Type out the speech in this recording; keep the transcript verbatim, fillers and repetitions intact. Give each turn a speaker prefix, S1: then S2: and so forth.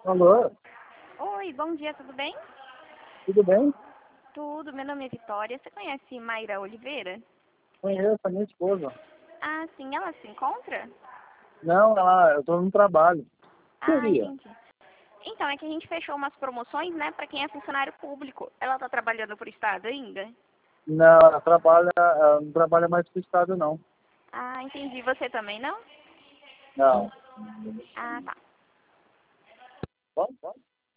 S1: Alô,
S2: Oi, bom dia, tudo bem?
S1: tudo bem?
S2: Tudo, meu nome é Vitória. Você conhece Mayra Oliveira?
S1: Conheço a minha esposa.
S2: Ah, sim, ela se encontra?
S1: Não, ela, eu estou no trabalho.
S2: Ah,
S1: Queria?
S2: entendi. Então, é que a gente fechou umas promoções, né, pra quem é funcionário público. Ela tá trabalhando por estado ainda?
S1: Não, ela trabalha, ela não trabalha mais pro estado, não.
S2: Ah, entendi. Você também não?
S1: Não.
S2: Ah, tá.
S1: Pode, pode.